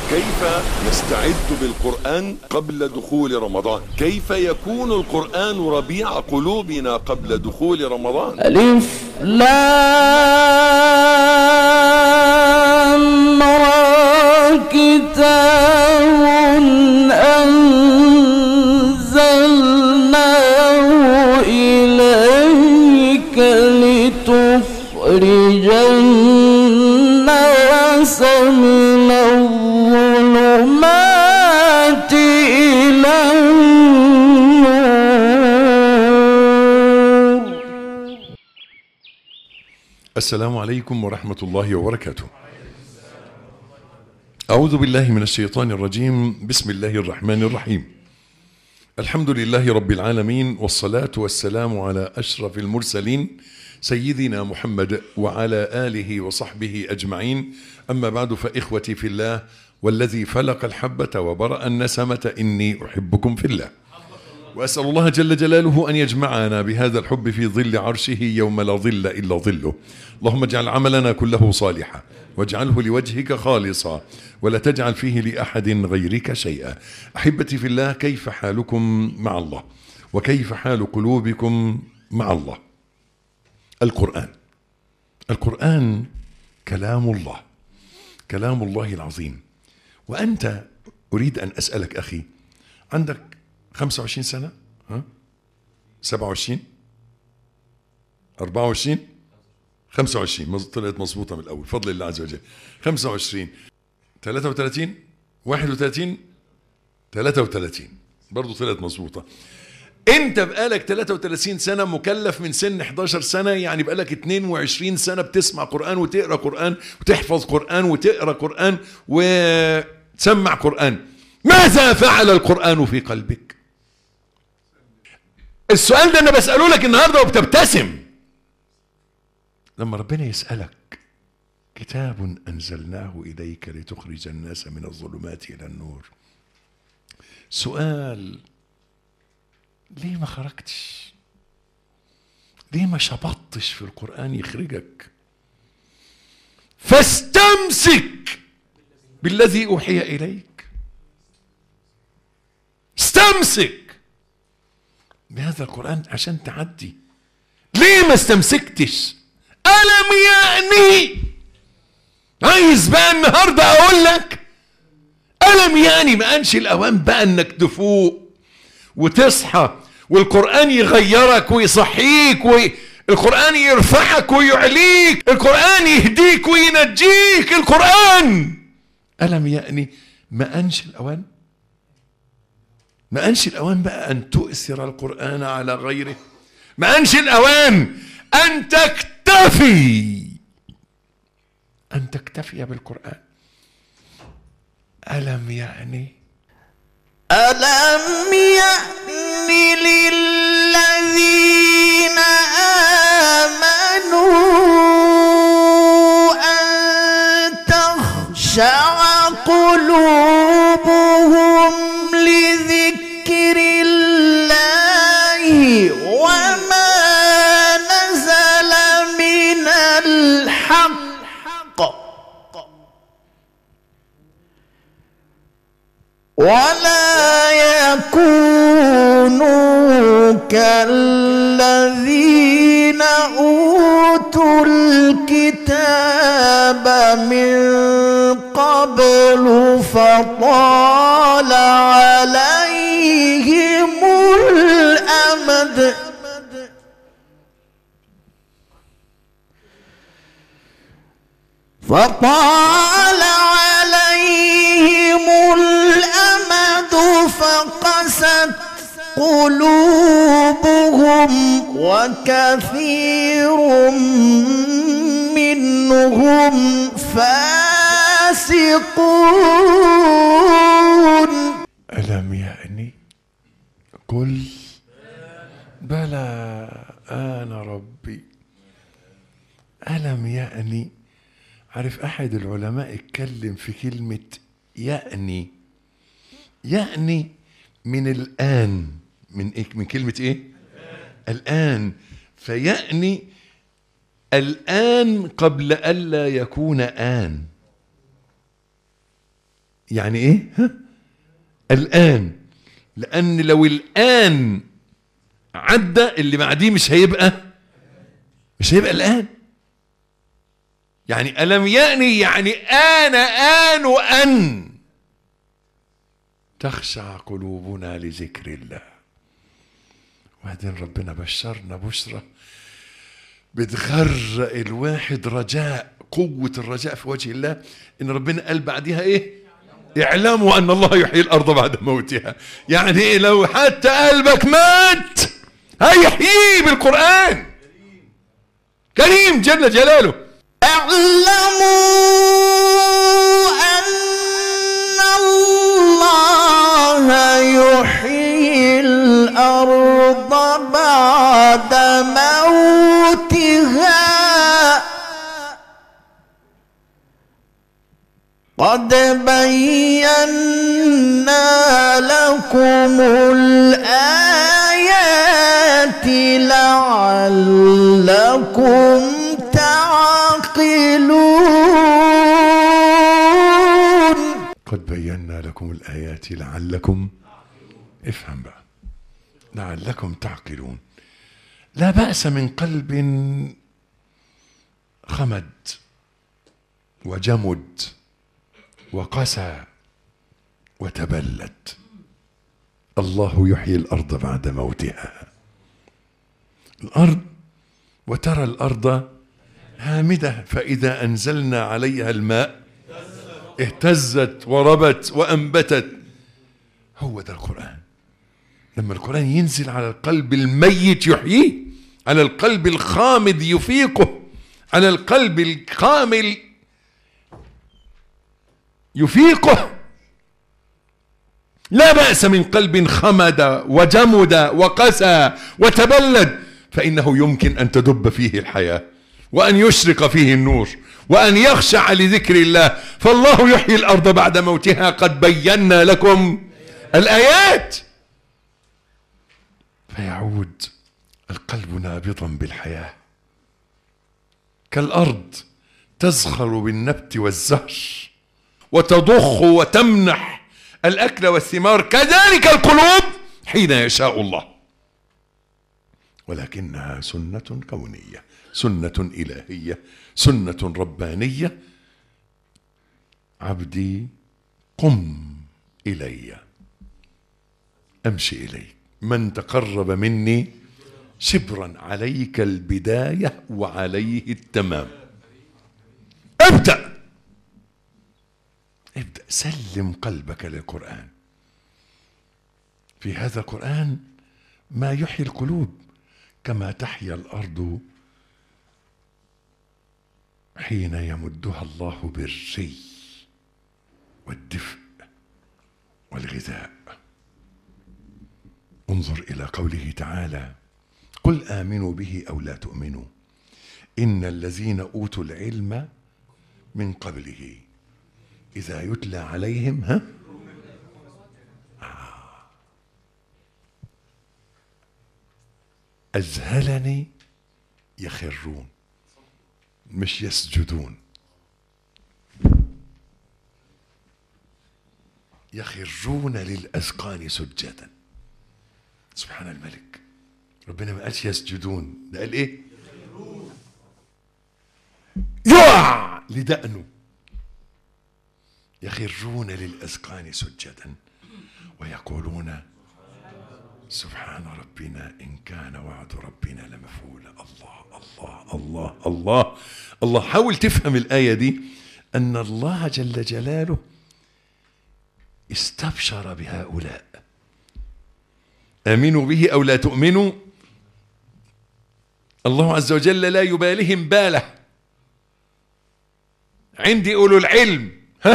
كيف نستعد بالقرآن قبل دخول رمضان؟ كيف يكون القرآن ربيع قلوبنا قبل دخول رمضان؟ ألف لام را كتاب أنزلناه إليك لتخرج الناس من الظلمات إلى النور. السلام عليكم ورحمة الله وبركاته. أعوذ بالله من الشيطان الرجيم. بسم الله الرحمن الرحيم. الحمد لله رب العالمين، والصلاة والسلام على أشرف المرسلين سيدنا محمد وعلى آله وصحبه أجمعين. أما بعد، فإخوتي في الله والذي فلق الحبة وبرأ النسمة إني أحبكم في الله، وأسأل الله جل جلاله أن يجمعنا بهذا الحب في ظل عرشه يوم لا ظل إلا ظله. اللهم اجعل عملنا كله صالحا واجعله لوجهك خالصا ولا تجعل فيه لأحد غيرك شيئا. أحبتي في الله، كيف حالكم مع الله؟ وكيف حال قلوبكم مع الله؟ القرآن كلام الله، كلام الله العظيم. وأنت أريد أن أسألك أخي، عندك 25 سنة؟ 27 24 25 طلعت مظبوطة من الأول بفضل الله عز وجل. 25 33 31 33 برضو طلعت مظبوطة. انت بقالك 33 سنة مكلف من سن 11 سنة، يعني بقالك 22 سنة بتسمع قرآن وتقرأ قرآن وتحفظ قرآن وتقرأ قرآن وتسمع قرآن. ماذا فعل القرآن في قلبك؟ السؤال ده انا بسأله لك النهاردة وبتبتسم. لما ربنا يسألك كتاب أنزلناه إليك لتخرج الناس من الظلمات إلى النور، سؤال: ليه ما خرجتش؟ ليه ما شبطتش في القرآن يخرجك؟ فاستمسك بالذي أوحي إليك، استمسك بهذا القرآن عشان تعدي. ليه ما استمسكتش؟ ألم يعني؟ عايز بقى النهاردة أقول لك ألم يعني ما أنش الأوان بقى أنك تفوق وتصحى والقرآن يغيرك ويصحيك والقرآن يرفعك ويعليك، القرآن يهديك وينجيك، القرآن. ألم يعني ما أنش الأوان؟ ما أنش الأوان بقى أن تؤثر القرآن على غيره؟ ما أنش الأوان أن تكتفي بالقرآن؟ ألم يعني؟ ألم يأن للذين آمنوا أن تخشع قلوبهم لذكر الله وما نزل من الحق ولا يكونوا كالذين أوتوا الكتاب من قبل فطال عليهم الأمد فقست قلوبهم وكثير منهم فاسقون. ألم يعني؟ قل بلى أنا ربي. ألم يعني؟ عارف أحد العلماء اتكلم في كلمة يعني من الآن، من كلمة إيه؟ الآن. فيعني الآن قبل ألا يكون آن. يعني ايه؟ الآن. لأن لو الآن عدى اللي بعديه مش هيبقى الآن. يعني ألم يأني يعني آن أن تخشع قلوبنا لذكر الله. وبعدين ربنا بشرنا بشرة بتغرق الواحد رجاء، قوة الرجاء في وجه الله، إن ربنا قال بعدها إيه؟ اعلموا أن الله يحيي الأرض بعد موتها. يعني إيه؟ لو حتى قلبك مات هيحييه بالقرآن كريم جل جلاله. اعلموا أن الله يحيي الأرض بعد موتها قد بينا لكم الآيات لعلكم تعقلون. قد بينا لكم الآيات لعلكم، افهم بقى، لعلكم تعقلون. لا بأس من قلب خمد وجمد وقسى وتبلد. الله يحيي الأرض بعد موتها. الأرض، وترى الأرض هامدة فإذا أنزلنا عليها الماء اهتزت وربت وأنبتت. هو ده القرآن. لما القرآن ينزل على القلب الميت يحييه، على القلب الخامد يفيقه، على القلب الكامل يفيقه. لا بأس من قلب خمد وجمد وقسى وتبلد، فإنه يمكن أن تدب فيه الحياة وأن يشرق فيه النور وأن يخشع لذكر الله. فالله يحيي الأرض بعد موتها قد بينا لكم الآيات. فيعود القلب نابضا بالحياة كالأرض تزخر بالنبت والزهر وتضخ وتمنح الأكل والثمار، كذلك القلوب حين يشاء الله، ولكنها سنة كونية، سنة إلهية، سنة ربانية. عبدي قم إلي أمشي إليك، من تقرب مني شبرا عليك البداية وعليه التمام. ابدأ سلم قلبك للقرآن. في هذا القرآن ما يحيي القلوب كما تحيا الأرض حين يمدها الله بالري والدفء والغذاء. انظر إلى قوله تعالى: قل آمنوا به أو لا تؤمنوا إن الذين أوتوا العلم من قبله إذا يتلى عليهم أذهلني يخرون، مش يسجدون، يخرون للأذقان سجدا. سبحان الملك، ربنا ما قالش يسجدون، ده قال ايه؟ يقع لدأنه. يخرون للأذقان سجدا ويقولون سبحان ربنا إن كان وعد ربنا لمفعولا. الله الله الله الله الله. حاول تفهم الآية دي، أن الله جل جلاله استبشر بهؤلاء. آمنوا به أو لا تؤمنوا، الله عز وجل لا يبالهم باله. عندي أولو العلم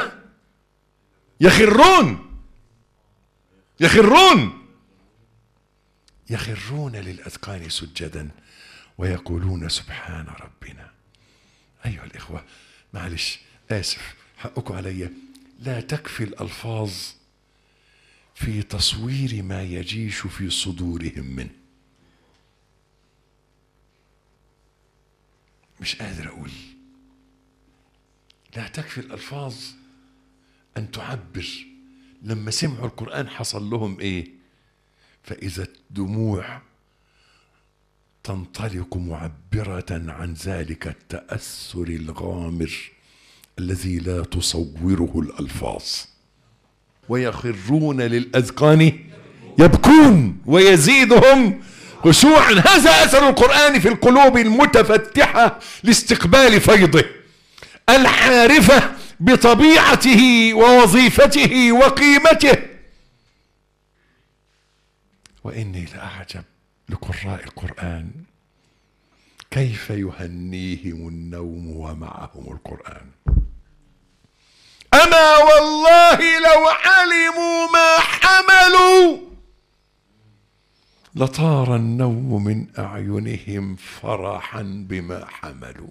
يخرون للأذقان سجدا ويقولون سبحان ربنا. أيها الإخوة، معلش آسف، حقكم علي، لا تكفي الألفاظ في تصوير ما يجيش في صدورهم منه. مش قادر أقول، لا تكفي الألفاظ أن تعبر. لما سمعوا القرآن حصل لهم إيه؟ فإذا الدموع تنطلق معبرة عن ذلك التأثر الغامر الذي لا تصوره الألفاظ، ويخرون للأذقان يبكون ويزيدهم خشوعا. هذا أثر القرآن في القلوب المتفتحة لاستقبال فيضه، العارفة بطبيعته ووظيفته وقيمته. وإني لأعجب لقراء القرآن كيف يهنيهم النوم ومعهم القرآن. أما والله لو علموا ما حملوا لطار النوم من أعينهم فرحا بما حملوا.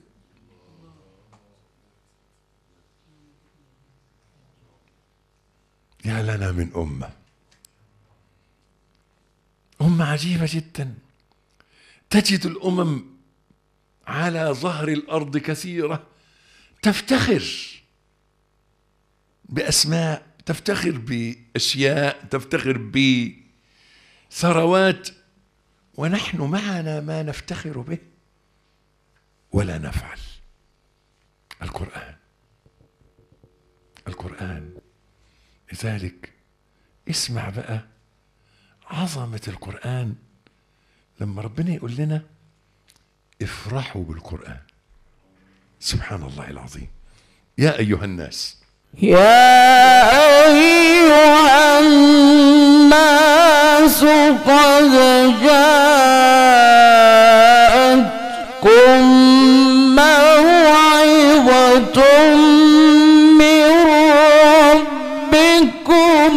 يا لنا من أمة عجيبة جدا. تجد الأمم على ظهر الأرض كثيرة تفتخر بأسماء، تفتخر بأشياء، تفتخر بثروات، ونحن معنا ما نفتخر به ولا نفعل. القرآن. لذلك اسمع بقى عظمة القرآن لما ربنا يقول لنا افرحوا بالقرآن. سبحان الله العظيم. يا أيها الناس، يا أيها الناس قد جاءتكم موعظة من ربكم،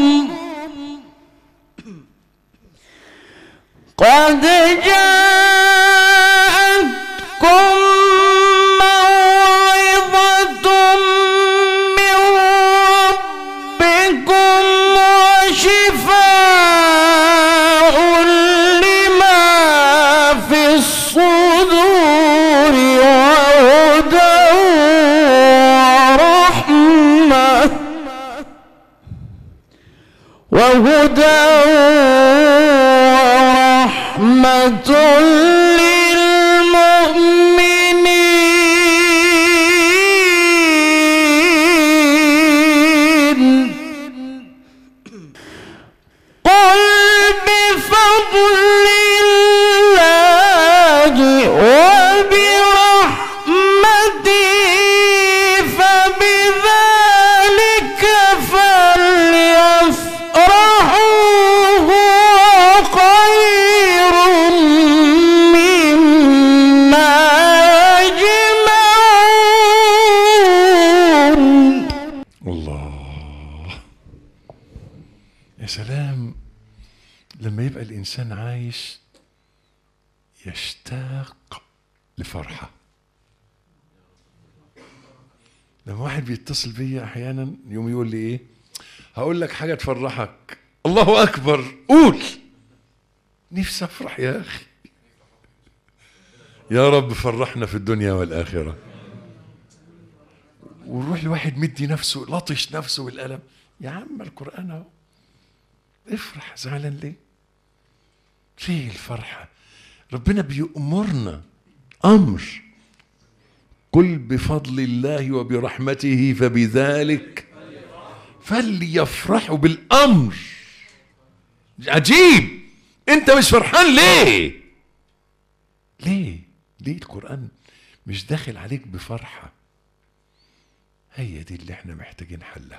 قد جاءتكم موعظة من ربكم وشفاء لما في الصدور وهدى ورحمة للمؤمنين. قل بفضل الله وبرحمته فبذلك فليفرحوا هو خير مما يجمعون. الله، يا سلام. لما يبقى الإنسان عايش يشتاق لفرحة. لما واحد بيتصل بيا أحيانا يوم يقول لي إيه، هقول لك حاجة تفرحك، الله أكبر قول. نفسي أفرح يا أخي. يا رب فرحنا في الدنيا والآخرة. وروح لواحد مدي نفسه لطش نفسه بالألم، يا عم القرآن اهو، افرح. زعلان ليه؟ ليه الفرحة؟ ربنا بيأمرنا أمر، قل بفضل الله وبرحمته فبذلك فليفرحوا. بالأمر. عجيب، انت مش فرحان ليه؟ ليه القرآن مش داخل عليك بفرحة؟ هي دي اللي احنا محتاجين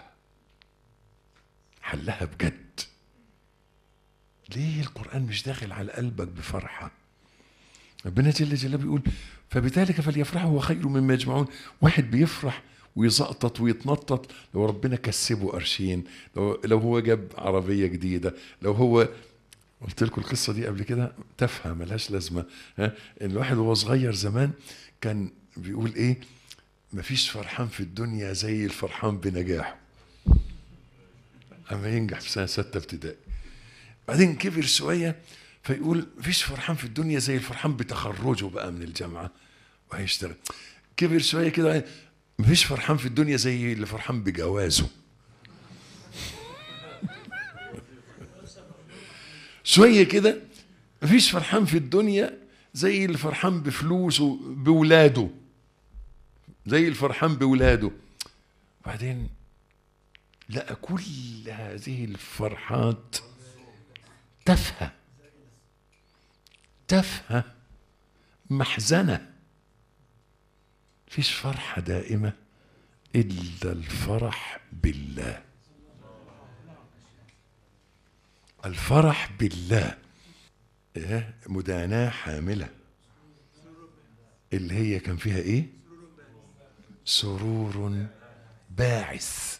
حلها بجد. ليه القرآن مش داخل على قلبك بفرحة؟ ربنا جل جلاله بيقول فبذلك فليفرحوا هو خير مما يجمعون. واحد بيفرح ويزقطط ويتنطط لو ربنا كسبه قرشين، لو هو جاب عربية جديدة، لو هو، قلت لكم القصة دي قبل كده، تافهة ملهاش لازمة. الواحد وهو صغير زمان كان بيقول ايه، مفيش فرحان في الدنيا زي الفرحان بنجاحه. اما ينجح في سنة 6 ابتدائي، بعدين كبر شوية فيقول مفيش فرحان في الدنيا زي الفرحان بتخرجه بقى من الجامعة وهيشتغل. كبر شوية كده، مفيش فرحان في الدنيا زي اللي فرحان بجوازه. شوية كده مفيش فرحان في الدنيا زي اللي فرحان بفلوسه بولاده، زي الفرحان بولاده. بعدين لقى كل هذه الفرحات تافهة محزنة. فيش فرحة دائمة إلا الفرح بالله. الفرح بالله مداناة حاملة اللي هي كان فيها ايه؟ سرور باعث.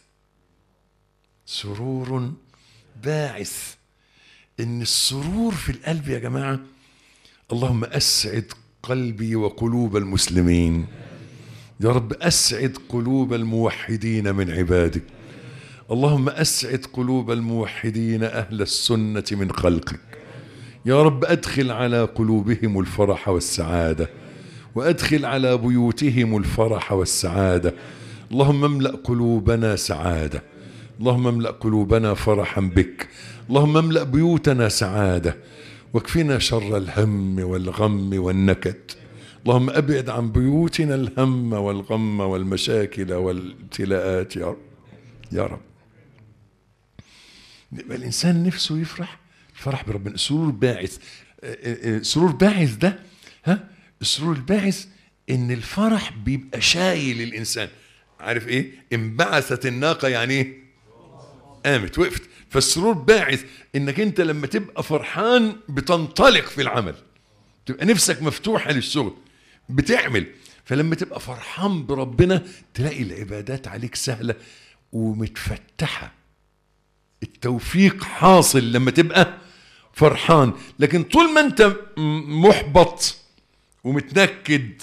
سرور باعث. ان السرور في القلب يا جماعة، اللهم أسعد قلبي وقلوب المسلمين يا رب. أسعد قلوب الموحدين من عبادك. اللهم أسعد قلوب الموحدين أهل السنة من خلقك يا رب. أدخل على قلوبهم الفرح والسعادة، وأدخل على بيوتهم الفرح والسعادة. اللهم املأ قلوبنا سعادة، اللهم املأ قلوبنا فرحا بك، اللهم املأ بيوتنا سعادة، واكفنا شر الهم والغم والنكد. اللهم أبعد عن بيوتنا الهم والغم والمشاكل والابتلاءات يا رب يا رب. يبقى الإنسان نفسه يفرح، الفرح بربنا سرور باعث. سرور باعث ده السرور الباعث إن الفرح بيبقى شايل الإنسان. عارف إيه؟ انبعثت الناقة يعني إيه؟ قامت وقفت. فالسرور باعث إنك أنت لما تبقى فرحان بتنطلق في العمل، تبقى نفسك مفتوحة للشغل بتعمل. فلما تبقى فرحان بربنا تلاقي العبادات عليك سهلة ومتفتحة. التوفيق حاصل لما تبقى فرحان. لكن طول ما انت محبط ومتنكد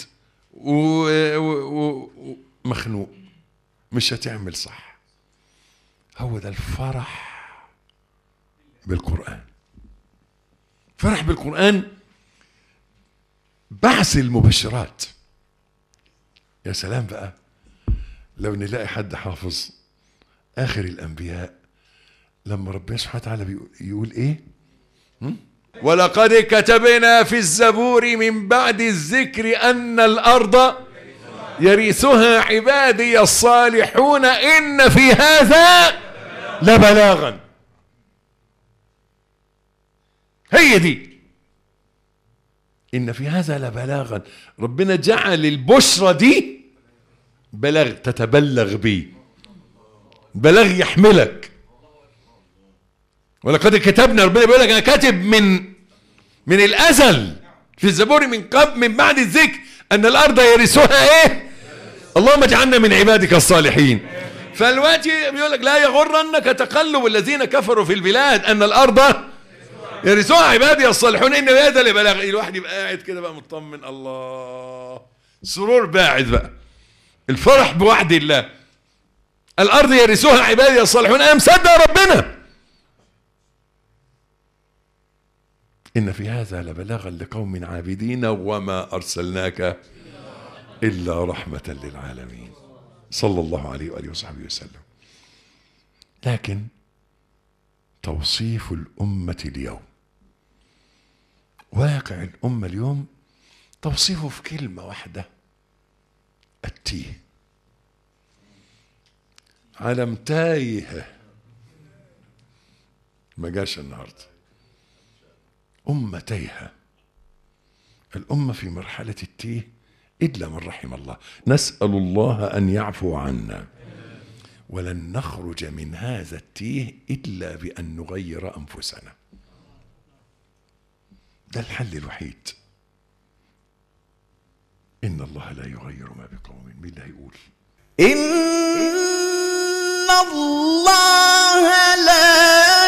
ومخنوق مش هتعمل صح. هو ده الفرح بالقرآن. فرح بالقرآن بعث المبشرات. يا سلام بقى لو نلاقي حد حافظ آخر الأنبياء لما ربنا سبحانه وتعالى يقول إيه؟ ولقد كتبنا في الزبور من بعد الذكر أن الأرض يرثها عبادي الصالحون إن في هذا لبلاغا. هي دي إن في هذا لبلاغا. ربنا جعل البشرى دي بلاغ تتبلغ بيه، بلاغ يحملك. ولقد كتبنا، ربنا بيقول لك انا كاتب من الازل في الزبور من بعد الذكر ان الارض يرثها ايه؟ اللهم اجعلنا من عبادك الصالحين. فالوقتي بيقول لك لا يغرنك تقلب الذين كفروا في البلاد ان الارض يرثها عبادي الصالحون ان هذا لبلاغ. الواحد يبقى قاعد كده بقى مطمن، الله سرور باعث بقى، الفرح بوعد الله. الارض يرثها عبادي الصالحون. انا مصدق ربنا. إن في هذا لبلاغا لقوم عابدين وما أرسلناك إلا رحمة للعالمين صلى الله عليه وآله وصحبه وسلم. لكن توصيف الأمة اليوم، واقع الأمة اليوم توصيفه في كلمة واحدة: التيه. علم تايه ما جاش النهارده. أمة تايهة. الأمة في مرحلة التيه إلا من رحم الله. نسأل الله أن يعفو عنا، ولن نخرج من هذا التيه إلا بأن نغير أنفسنا. ده الحل الوحيد. إن الله لا يغير ما بقوم. مين اللي هيقول؟ إن الله لا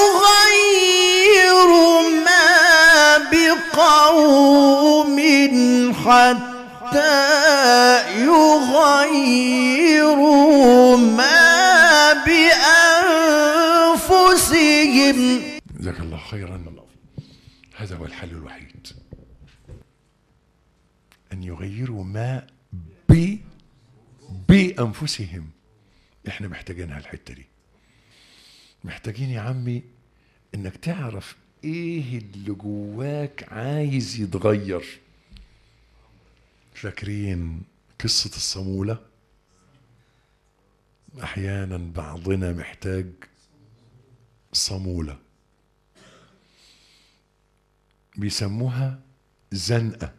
يغير ما بقوم حتى يغيروا ما بأنفسهم. جزاك الله خيرا. هذا هو الحل الوحيد، أن يغيروا ما بأنفسهم. احنا محتاجينها الحتة دي. محتاجين يا عمي انك تعرف ايه اللي جواك عايز يتغير. فاكرين قصة الصمولة؟ احيانا بعضنا محتاج صمولة، بيسموها زنقة.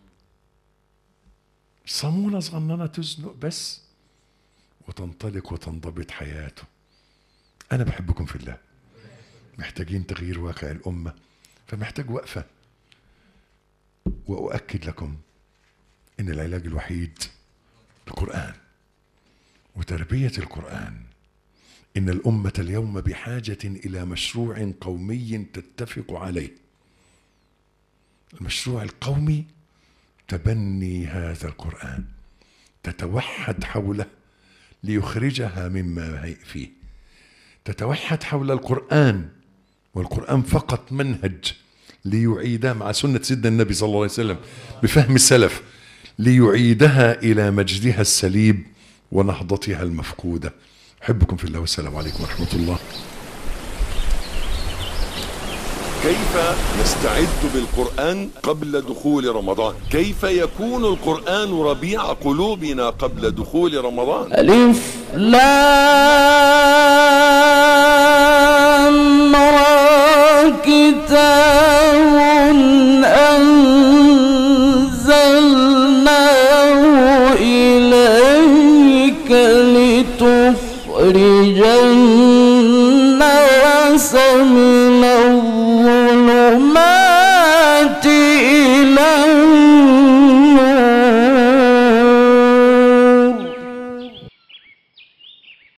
صمولة صغننة تزنق بس وتنطلق وتنضبط حياته. أنا بحبكم في الله، محتاجين تغيير واقع الأمة، فمحتاج وقفة. وأؤكد لكم إن العلاج الوحيد القرآن وتربية القرآن. إن الأمة اليوم بحاجة إلى مشروع قومي تتفق عليه. المشروع القومي تبني هذا القرآن، تتوحد حوله ليخرجها مما هي فيه، تتوحد حول القرآن، والقرآن فقط منهج ليعيدها مع سنة سيدنا النبي صلى الله عليه وسلم بفهم السلف، ليعيدها إلى مجدها السليب ونهضتها المفقودة. أحبكم في الله والسلام عليكم ورحمة الله. كيف نستعد بالقرآن قبل دخول رمضان؟ كيف يكون القرآن ربيع قلوبنا قبل دخول رمضان؟ ألف لام را كتاب أنزلناه إليك لتخرج